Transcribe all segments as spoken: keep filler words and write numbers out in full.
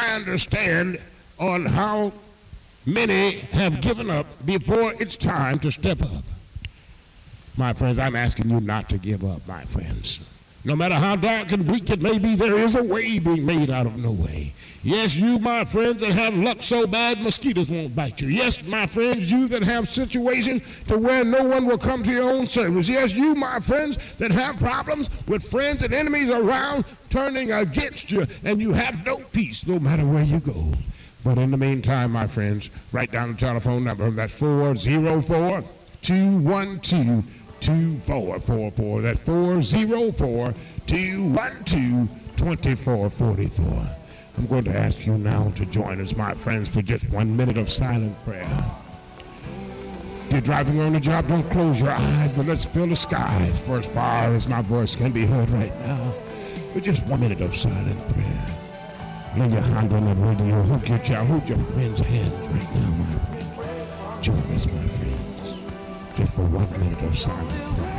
I understand on how many have given up before it's time to step up. My friends, I'm asking you not to give up, my friends. No matter how dark and bleak it may be, there is a way being made out of no way. Yes, you, my friends, that have luck so bad mosquitoes won't bite you. Yes, my friends, you that have situations to where no one will come to your own service. Yes, you, my friends, that have problems with friends and enemies around turning against you, and you have no peace no matter where you go. But in the meantime, my friends, write down the telephone number. That's four oh four, two one two, two four four four. That's four oh four, two one two, two four four four. I'm going to ask you now to join us, my friends, for just one minute of silent prayer. If you're driving on the job, don't close your eyes, but let's fill the skies for as far as my voice can be heard right now. For just one minute of silent prayer. Lay your hand on that radio, hook your child, hold your friend's hands right now, my friends. Join us, my friends, just for one minute of silent prayer.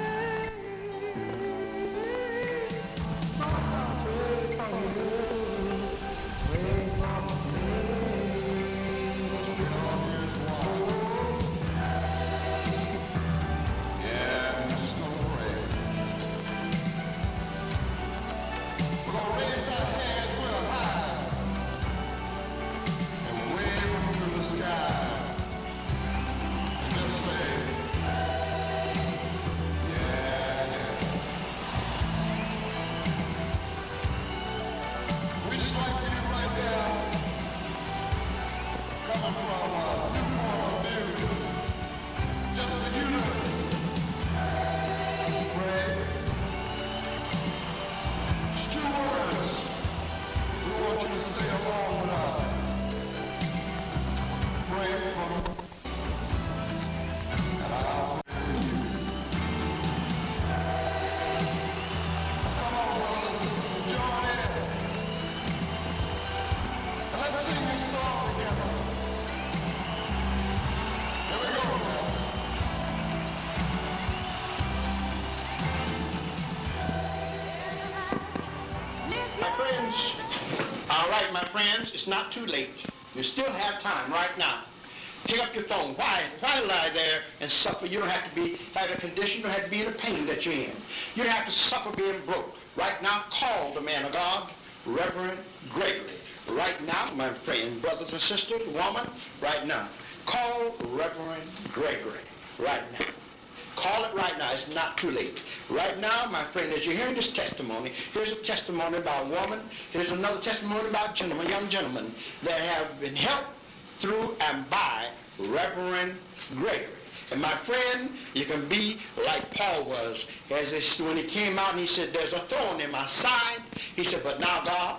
All right, my friends, it's not too late. You still have time right now. Pick up your phone. Why? Why lie there and suffer? You don't have to be have a condition. You don't have to be in the pain that you're in. You don't have to suffer being broke. Right now, call the man of God, Reverend Gregory. Right now, my friend, brothers and sisters, woman, right now. Call Reverend Gregory. Right now. Call it right now. It's not too late. Right now, my friend, as you're hearing this testimony, here's a testimony about a woman. Here's another testimony about a gentleman, a young gentleman that have been helped through and by Reverend Gregory. And my friend, you can be like Paul was as this, when he came out and he said, there's a thorn in my side. He said, but now, God,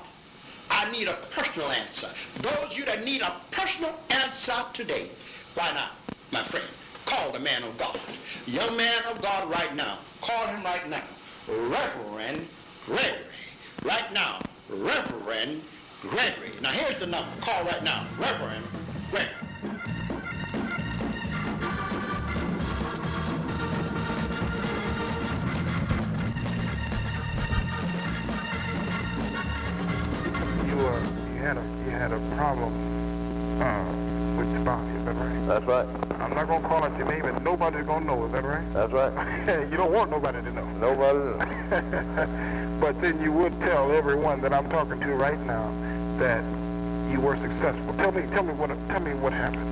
I need a personal answer. Those of you that need a personal answer today, why not, my friend? Call the man of God. Young man of God right now. Call him right now. Reverend Gregory. Right now. Reverend Gregory. Now here's the number. Call right now. Reverend Gregory. You uh, you had a you had a problem uh, with your body, is that right? That's right. I'm not gonna call out your name, and nobody's gonna know. Is that right? That's right. You don't want nobody to know. Nobody knows. But then you would tell everyone that I'm talking to right now that you were successful. Tell me, tell me what, tell me what happened.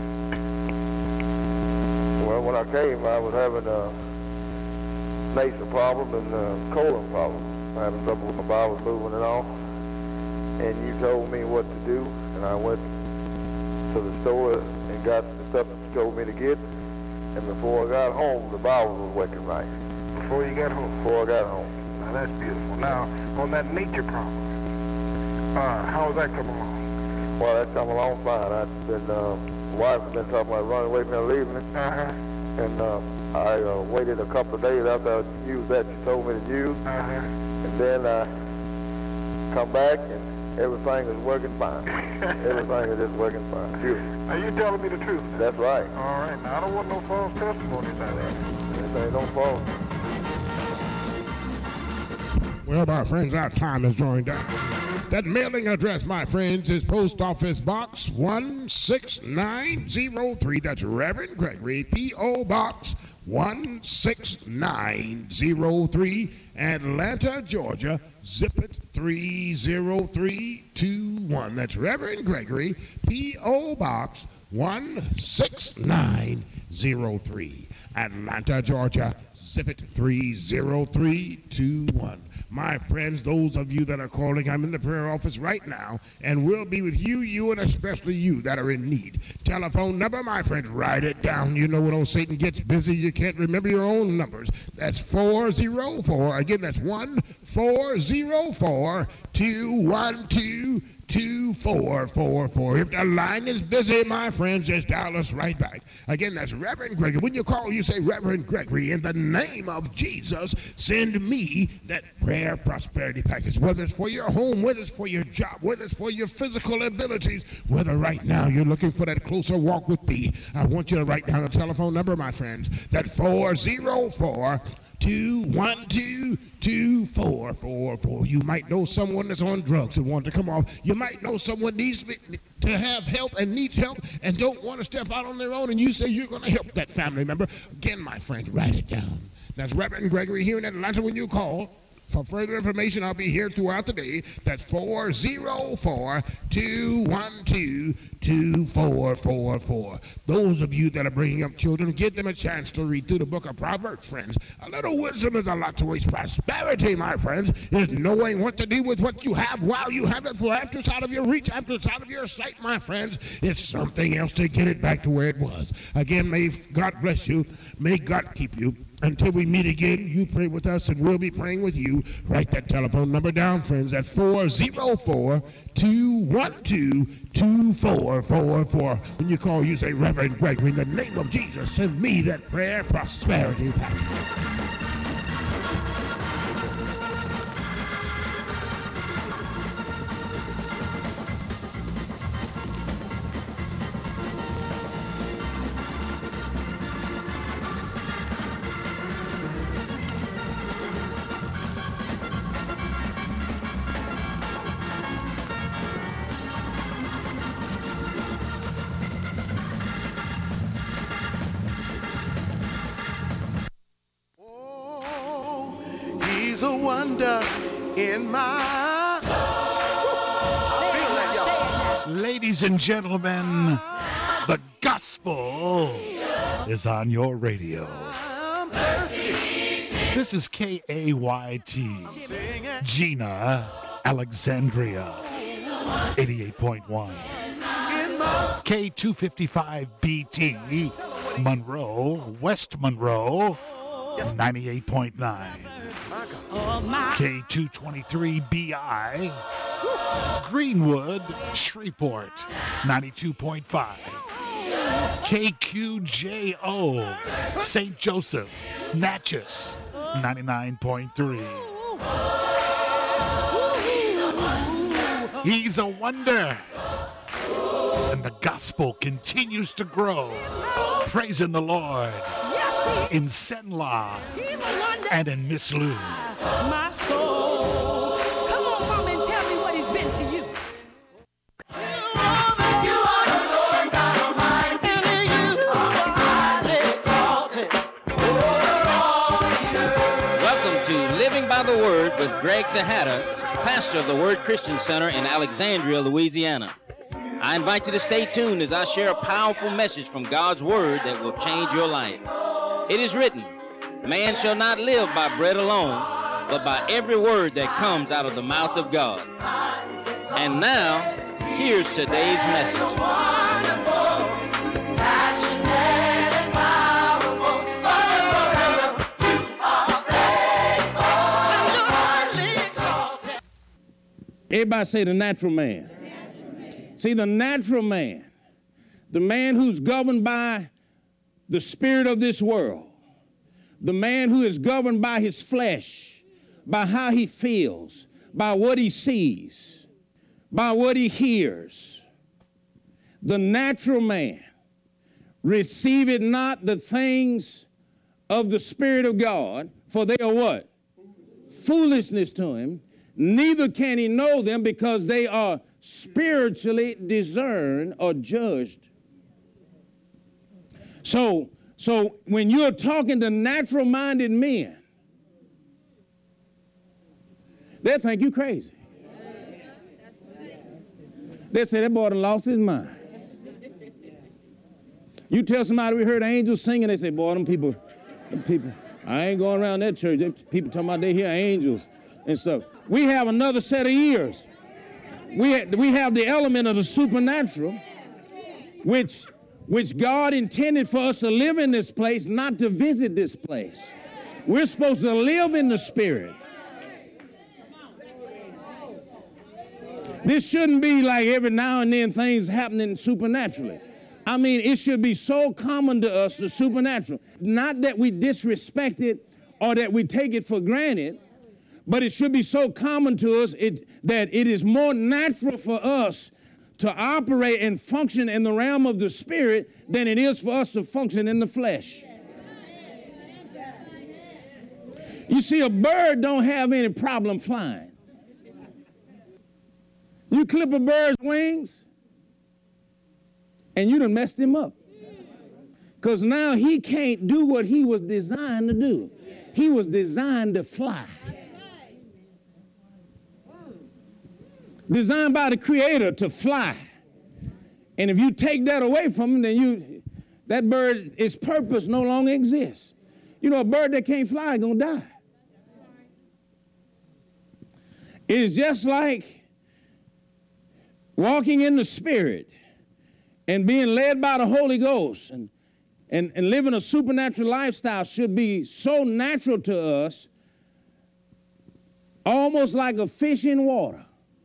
Well, when I came, I was having a nasal problem and a colon problem. I having trouble with my bowels moving and all. And you told me what to do, and I went to the store and got the stuff that you told me to get. And before I got home, the bowels was working right. Before you got home? Before I got home. Now that's beautiful. Now, on that nature problem, uh, how's that come along? Well, that's come along fine. I've been, uh, my wife has been talking about running away from her, leaving me. Uh-huh. And uh, I uh, waited a couple of days after I used that you told me to use. Uh-huh. And then I come back and everything is working fine. Everything is just working fine. Beautiful. Are you telling me the truth? That's right. All right. Now, I don't want no false testimonies out there. This ain't no false. Well, my friends, our time is drawing down. That mailing address, my friends, is Post Office Box one six nine zero three. That's Reverend Gregory, P O. Box one six nine zero three, Atlanta, Georgia, zip it three zero three two one. That's Reverend Gregory, P O. Box one six nine zero three, Atlanta, Georgia, zip it three zero three two one. My friends, those of you that are calling, I'm in the prayer office right now, and we'll be with you, you, and especially you that are in need. Telephone number, my friends, write it down. You know when old Satan gets busy, you can't remember your own numbers. That's four zero four. Again, that's one four zero four two one two two four four four. If the line is busy, my friends, just dial us right back. Again, that's Reverend Gregory. When you call, you say, Reverend Gregory, in the name of Jesus, send me that prayer prosperity package. Whether it's for your home, whether it's for your job, whether it's for your physical abilities, whether right now you're looking for that closer walk with me, I want you to write down the telephone number, my friends. That four zero four two one two two four four four. You might know someone that's on drugs and wants to come off. You might know someone needs to, be, to have help and needs help and don't want to step out on their own, and you say you're going to help that family member. Again, my friends, write it down. That's Reverend Gregory here in Atlanta. When you call for further information, I'll be here throughout the day. That's four zero four two one two two four four four. Those of you that are bringing up children, give them a chance to read through the book of Proverbs, friends. A little wisdom is a lot to waste. Prosperity, my friends, is knowing what to do with what you have while you have it. For after it's out of your reach, after it's out of your sight, my friends, it's something else to get it back to where it was. Again, may God bless you. May God keep you. Until we meet again, you pray with us and we'll be praying with you. Write that telephone number down, friends, at four zero four two one two two four four four. When you call, you say, Reverend Gregory, in the name of Jesus, send me that prayer prosperity package. A wonder in my soul. I feel that, y'all. Ladies and gentlemen, the gospel is on your radio. I'm thirsty. This is K A Y T, Gina, Alexandria, eighty-eight point one. K two fifty-five B T, Monroe, West Monroe, ninety-eight point nine. K two twenty-three B I, Greenwood, Shreveport, ninety-two point five. K Q J O, Saint Joseph, Natchez, ninety-nine point three. He's a wonder, and the gospel continues to grow. Praising the Lord in Senla and in Miss Lou. My soul. Come on, mom, and tell me what he's been to you. You are the Lord God Almighty, and you are highly exalted over all the earth. Welcome to Living by the Word with Greg Tejada, pastor of the Word Christian Center in Alexandria, Louisiana. I invite you to stay tuned as I share a powerful message from God's Word that will change your life. It is written, man shall not live by bread alone, but by every word that comes out of the mouth of God. And now, here's today's message. Everybody say the natural man. The natural man. See, the natural man, the man who's governed by the spirit of this world, the man who is governed by his flesh, by how he feels, by what he sees, by what he hears. The natural man receiveth not the things of the Spirit of God, for they are what? Foolishness to him. neither can he know them because they are spiritually discerned or judged. So, so when you're talking to natural-minded men, they think you crazy. They say that boy done lost his mind. You tell somebody we heard angels singing, they say, boy, them people, them people, I ain't going around that church. Them people talking about they hear angels and stuff. We have another set of ears. We, ha we have the element of the supernatural, which, which God intended for us to live in this place, not to visit this place. We're supposed to live in the Spirit. This shouldn't be like every now and then things happening supernaturally. I mean, it should be so common to us, the supernatural. Not that we disrespect it or that we take it for granted, but it should be so common to us it, that it is more natural for us to operate and function in the realm of the Spirit than it is for us to function in the flesh. You see, a bird don't have any problem flying. You clip a bird's wings, and you done messed him up. Because now he can't do what he was designed to do. He was designed to fly. Designed by the Creator to fly. And if you take that away from him, then you, that bird, its purpose no longer exists. You know, a bird that can't fly is going to die. It's just like walking in the Spirit and being led by the Holy Ghost and, and, and living a supernatural lifestyle should be so natural to us, almost like a fish in water.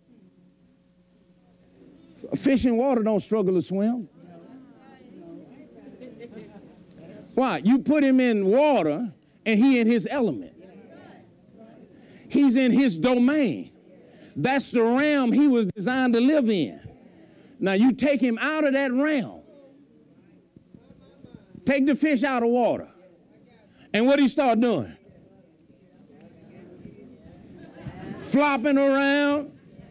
A fish in water don't struggle to swim. Why? You put him in water and he in his element. He's in his domain. That's the realm he was designed to live in. Now you take him out of that realm. Take the fish out of water. And what do you start doing? Flopping around.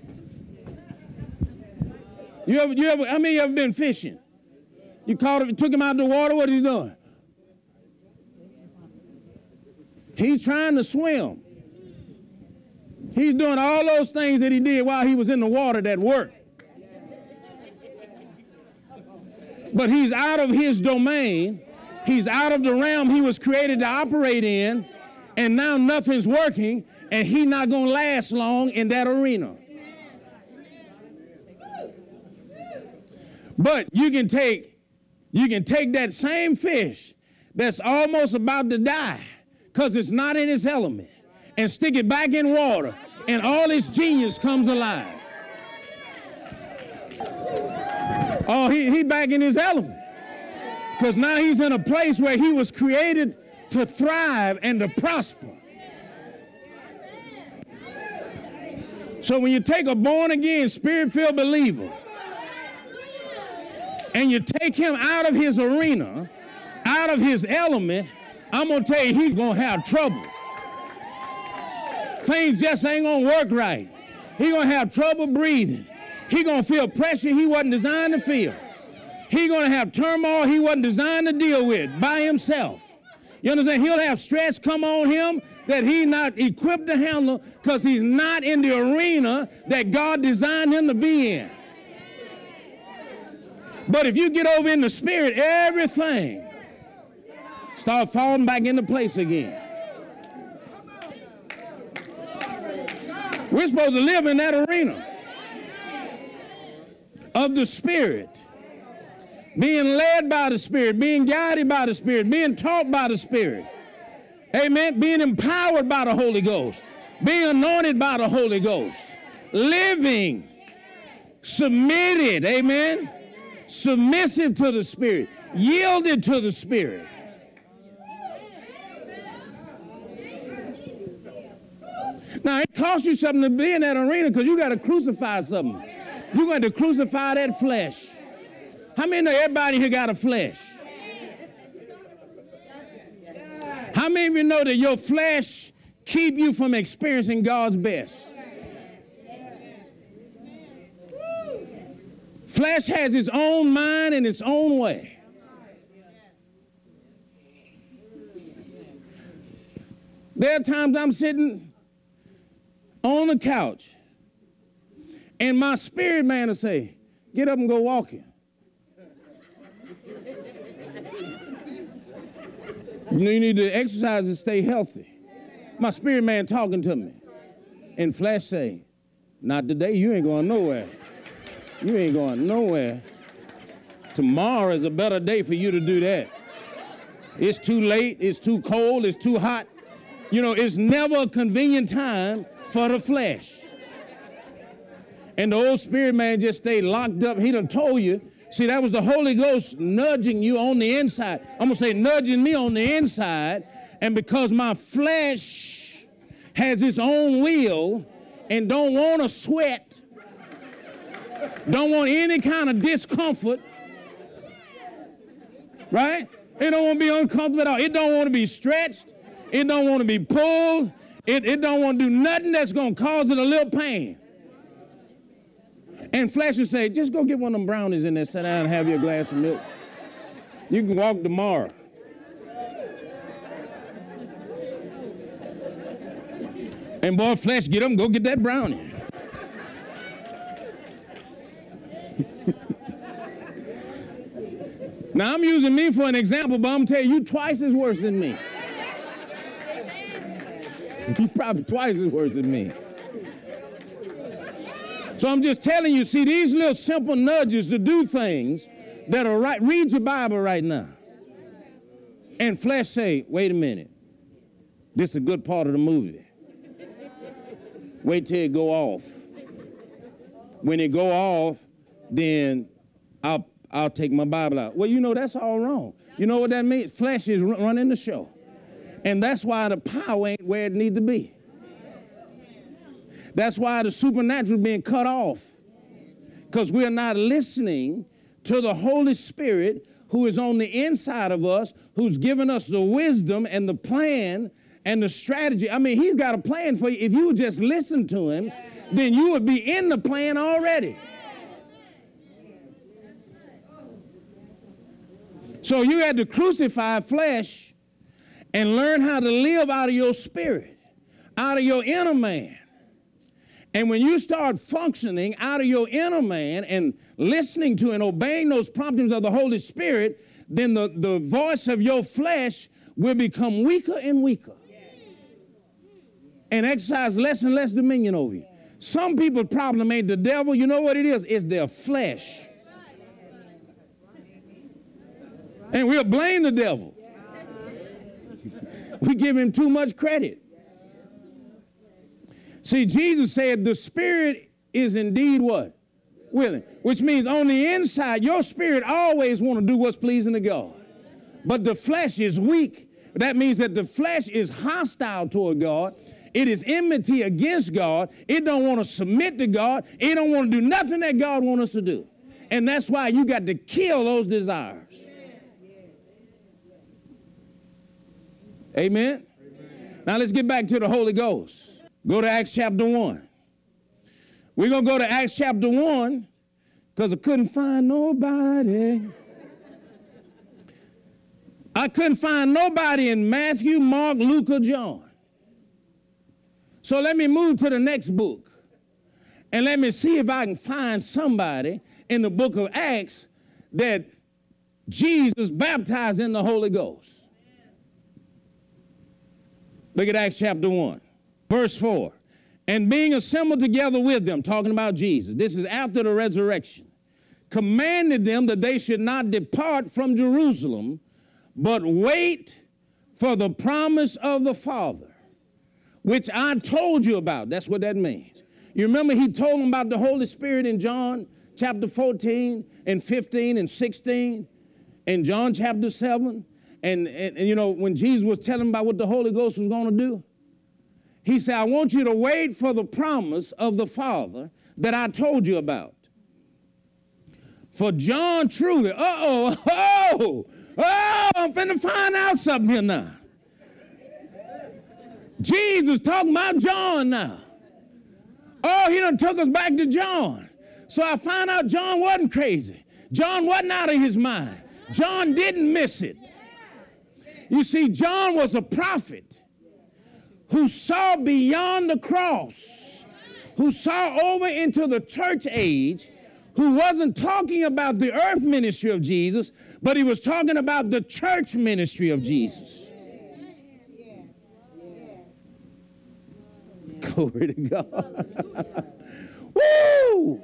You ever, you ever, how many of you ever been fishing? You caught him, took him out of the water, what is he doing? He's trying to swim. He's doing all those things that he did while he was in the water that worked. But he's out of his domain. He's out of the realm he was created to operate in, and now nothing's working, and he's not going to last long in that arena. But you can take, you can take that same fish that's almost about to die because it's not in its element, and stick it back in water, and all its genius comes alive. Oh, he, he back in his element. Because now he's in a place where he was created to thrive and to prosper. So when you take a born-again, spirit-filled believer, and you take him out of his arena, out of his element, I'm going to tell you, he's going to have trouble. Things just ain't going to work right. He's going to have trouble breathing. He's going to feel pressure he wasn't designed to feel. He's going to have turmoil he wasn't designed to deal with by himself. You understand? He'll have stress come on him that he's not equipped to handle because he's not in the arena that God designed him to be in. But if you get over in the Spirit, everything start falling back into place again. We're supposed to live in that arena of the Spirit, being led by the Spirit, being guided by the Spirit, being taught by the Spirit. Amen. Being empowered by the Holy Ghost, being anointed by the Holy Ghost, living submitted, amen, submissive to the Spirit, yielded to the Spirit. Now, it costs you something to be in that arena because you got to crucify something. You're going to crucify that flesh. How many know everybody here got a flesh? How many of you know that your flesh keep you from experiencing God's best? Flesh has its own mind and its own way. There are times I'm sitting on the couch and my spirit man will say, get up and go walking. You know, you need to exercise and stay healthy. My spirit man talking to me. And flesh say, not today, you ain't going nowhere. You ain't going nowhere. Tomorrow is a better day for you to do that. It's too late, it's too cold, it's too hot. You know, it's never a convenient time for the flesh. And the old spirit man just stayed locked up. He done told you. See, that was the Holy Ghost nudging you on the inside. I'm going to say nudging me on the inside. And because my flesh has its own will and don't want to sweat, don't want any kind of discomfort, right? It don't want to be uncomfortable at all. It don't want to be stretched. It don't want to be pulled. It, it don't want to do nothing that's going to cause it a little pain. And flesh will say, just go get one of them brownies in there, sit down and have your glass of milk. You can walk tomorrow. And boy, flesh, get up and go get that brownie. Now, I'm using me for an example, but I'm going to tell you, you twice as worse than me. You're probably twice as worse than me. So I'm just telling you, see, these little simple nudges to do things that are right. Read your Bible right now. And flesh say, wait a minute. This is a good part of the movie. Wait till it go off. When it go off, then I'll, I'll take my Bible out. Well, you know, that's all wrong. You know what that means? Flesh is running the show. And that's why the power ain't where it need to be. That's why the supernatural being cut off. Because we're not listening to the Holy Spirit who is on the inside of us, who's given us the wisdom and the plan and the strategy. I mean, he's got a plan for you. If you would just listen to him, then you would be in the plan already. So you had to crucify flesh and learn how to live out of your spirit, out of your inner man. And when you start functioning out of your inner man and listening to and obeying those promptings of the Holy Spirit, then the, the voice of your flesh will become weaker and weaker and exercise less and less dominion over you. Some people's problem ain't the devil. You know what it is? It's their flesh. And we'll blame the devil. We give him too much credit. See, Jesus said the spirit is indeed what? Willing. Which means on the inside, your spirit always want to do what's pleasing to God. But the flesh is weak. That means that the flesh is hostile toward God. It is enmity against God. It don't want to submit to God. It don't want to do nothing that God wants us to do. And that's why you got to kill those desires. Amen? Amen. Now let's get back to the Holy Ghost. Go to Acts chapter one. We're going to go to Acts chapter one because I couldn't find nobody. I couldn't find nobody in Matthew, Mark, Luke, or John. So let me move to the next book and let me see if I can find somebody in the book of Acts that Jesus baptized in the Holy Ghost. Look at Acts chapter one. Verse four, and being assembled together with them, talking about Jesus, this is after the resurrection, commanded them that they should not depart from Jerusalem, but wait for the promise of the Father, which I told you about. That's what that means. You remember he told them about the Holy Spirit in John chapter fourteen and fifteen and sixteen, and John chapter seven, and, and, and you know, when Jesus was telling them about what the Holy Ghost was going to do, he said, I want you to wait for the promise of the Father that I told you about. For John truly, uh-oh, oh, oh, I'm finna find out something here now. Jesus talking about John now. Oh, he done took us back to John. So I found out John wasn't crazy. John wasn't out of his mind. John didn't miss it. You see, John was a prophet who saw beyond the cross, who saw over into the church age, who wasn't talking about the earth ministry of Jesus, but he was talking about the church ministry of Jesus. Glory to God. Woo!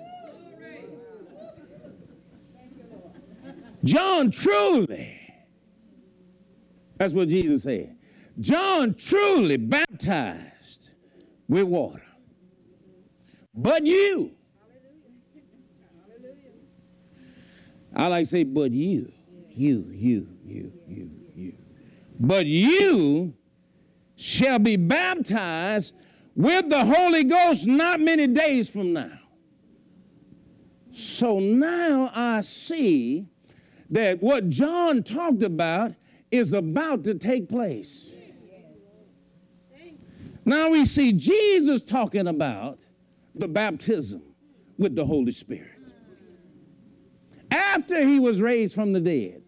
John truly, that's what Jesus said. John truly baptized with water. But you, I like to say, but you, you, you, you, you, you. But you shall be baptized with the Holy Ghost not many days from now. So now I see that what John talked about is about to take place. Now we see Jesus talking about the baptism with the Holy Spirit after he was raised from the dead.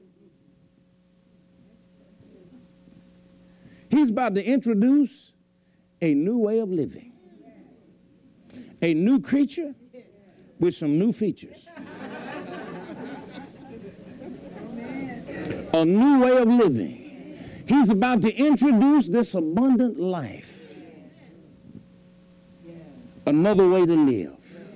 He's about to introduce a new way of living, a new creature with some new features, a new way of living. He's about to introduce this abundant life, another way to live,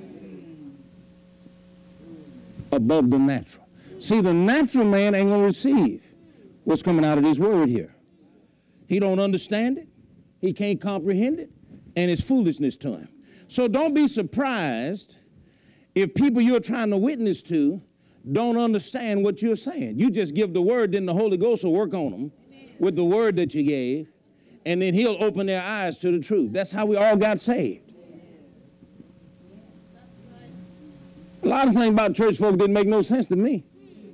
above the natural. See, the natural man ain't going to receive what's coming out of this word here. He don't understand it. He can't comprehend it, and it's foolishness to him. So don't be surprised if people you're trying to witness to don't understand what you're saying. You just give the word, then the Holy Ghost will work on them with the word that you gave, and then he'll open their eyes to the truth. That's how we all got saved. A lot of things about church folk didn't make no sense to me.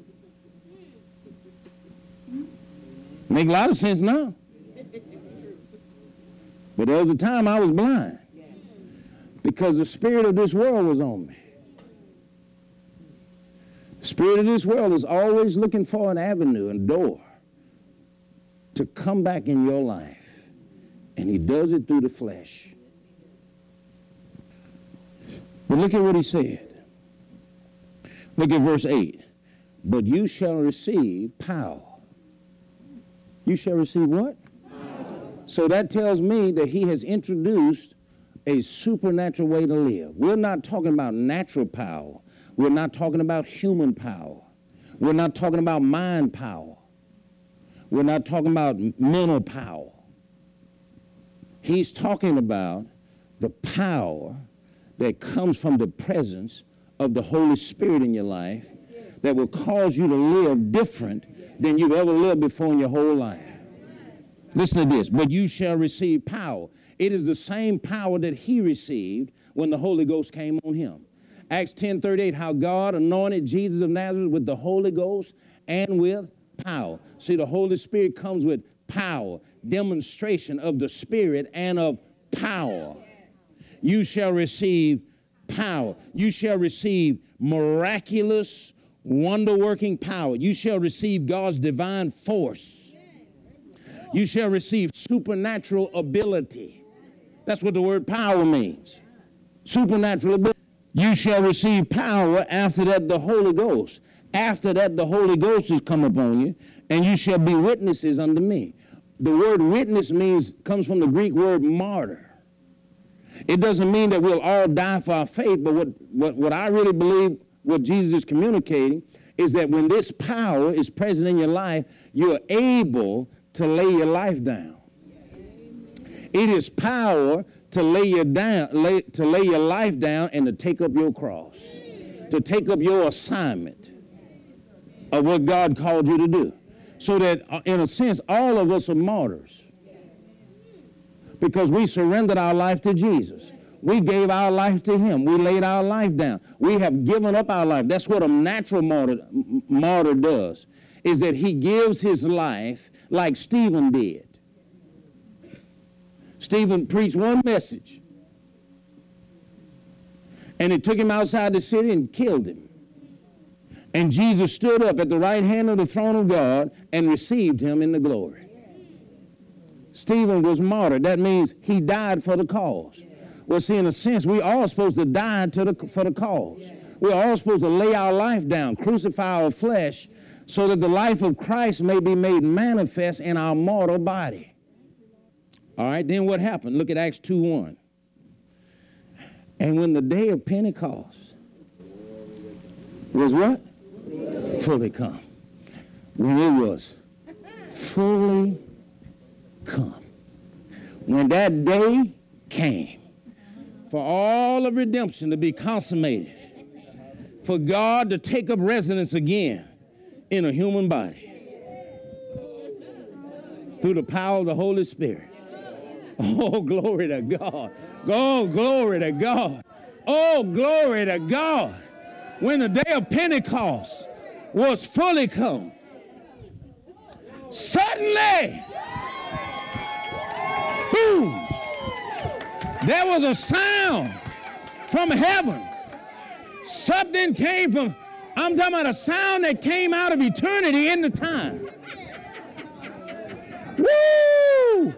Make a lot of sense now. But there was a time I was blind because the spirit of this world was on me. The spirit of this world is always looking for an avenue and door to come back in your life, and he does it through the flesh. But look at what he said. Look at verse eight. But you shall receive power. You shall receive what? So that tells me that he has introduced a supernatural way to live. We're not talking about natural power. We're not talking about human power. We're not talking about mind power. We're not talking about mental power. He's talking about the power that comes from the presence of the Holy Spirit in your life that will cause you to live different than you've ever lived before in your whole life. Listen to this. But you shall receive power. It is the same power that he received when the Holy Ghost came on him. Acts ten thirty-eight, how God anointed Jesus of Nazareth with the Holy Ghost and with power. See, the Holy Spirit comes with power, demonstration of the Spirit and of power. You shall receive power. You shall receive miraculous, wonder-working power. You shall receive God's divine force. You shall receive supernatural ability. That's what the word power means. Supernatural ability. You shall receive power, after that the Holy Ghost. After that the Holy Ghost has come upon you, and you shall be witnesses unto me. The word witness means, comes from the Greek word martyr. It doesn't mean that we'll all die for our faith, but what, what, what I really believe what Jesus is communicating is that when this power is present in your life, you're able to lay your life down. It is power to lay your down, lay, to lay your life down and to take up your cross, to take up your assignment of what God called you to do. So that, uh, in a sense, all of us are martyrs because we surrendered our life to Jesus. We gave our life to him. We laid our life down. We have given up our life. That's what a natural martyr, martyr does, is that he gives his life like Stephen did. Stephen preached one message, And they took him outside the city and killed him. And Jesus stood up at the right hand of the throne of God and received him in the glory. Stephen was martyred. That means he died for the cause. Well, see, in a sense, we all supposed to die to the, for the cause. We're all supposed to lay our life down, crucify our flesh, so that the life of Christ may be made manifest in our mortal body. All right, then what happened? Look at Acts two one. And when the day of Pentecost was what? Fully come. When it was fully come. When that day came, for all of redemption to be consummated, for God to take up residence again in a human body through the power of the Holy Spirit. Oh, glory to God. Oh, glory to God. Oh, glory to God. When the day of Pentecost was fully come, suddenly, boom, there was a sound from heaven. Something came from, I'm talking about a sound that came out of eternity in the time. Woo!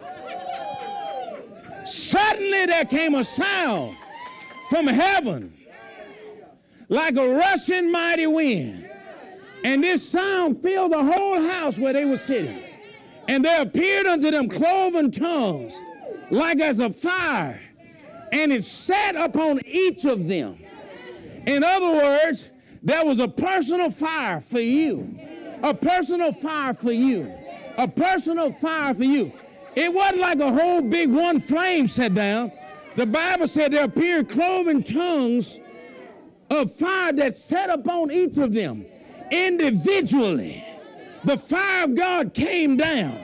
Suddenly there came a sound from heaven like a rushing mighty wind. And this sound filled the whole house where they were sitting. And there appeared unto them cloven tongues like as a fire, and it sat upon each of them. In other words, there was a personal fire for you. A personal fire for you. A personal fire for you. It wasn't like a whole big one flame set down. The Bible said there appeared cloven tongues of fire that sat upon each of them individually. The fire of God came down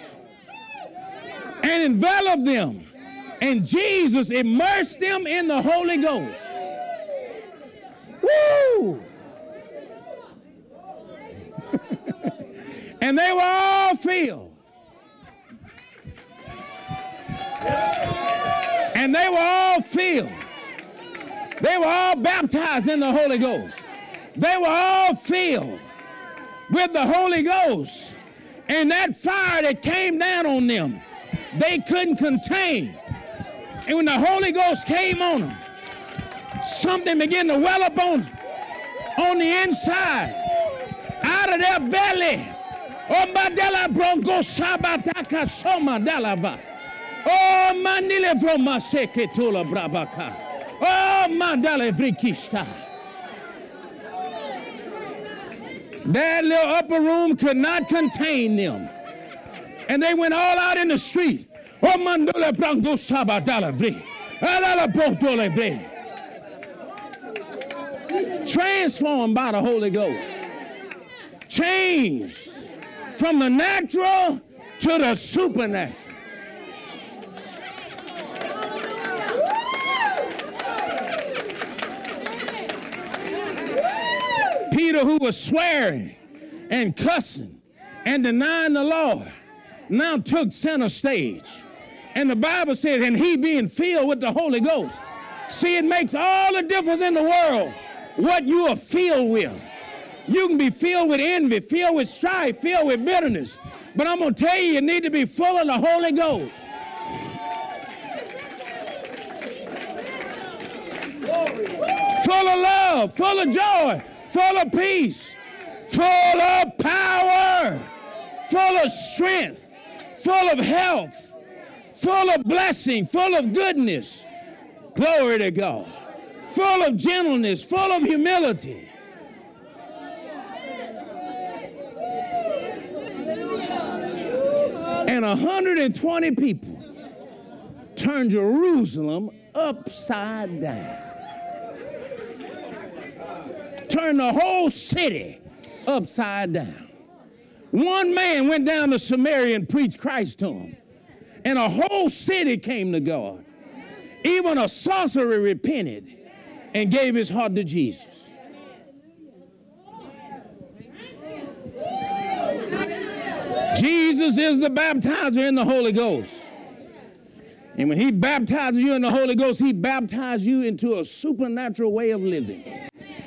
and enveloped them. And Jesus immersed them in the Holy Ghost. Woo! And they were all filled. And they were all filled. They were all baptized in the Holy Ghost. They were all filled with the Holy Ghost. And that fire that came down on them, they couldn't contain. And when the Holy Ghost came on them, something began to well up on, on the inside, out of their belly. Oh, Madela Bronco Sabataka Soma Dalava. Oh, Manile from Maseke Tula Brabaka. Oh, Mandale Vrikista. That little upper room could not contain them. And they went all out in the street. Oh, Mandole Bronco Sabatala Vri. Alala Botole Vri. Transformed by the Holy Ghost. Changed from the natural to the supernatural. Peter, who was swearing and cussing and denying the Lord, now took center stage. And the Bible says, and he being filled with the Holy Ghost. See, it makes all the difference in the world what you are filled with. You can be filled with envy, filled with strife, filled with bitterness. But I'm going to tell you, you need to be full of the Holy Ghost. Full of love, full of joy, full of peace, full of power, full of strength, full of health, full of blessing, full of goodness. Glory to God. Full of gentleness, full of humility. And one hundred twenty people turned Jerusalem upside down. Turned the whole city upside down. One man went down to Samaria and preached Christ to him. And a whole city came to God. Even a sorcerer repented and gave his heart to Jesus. Jesus is the baptizer in the Holy Ghost. And when he baptizes you in the Holy Ghost, he baptizes you into a supernatural way of living.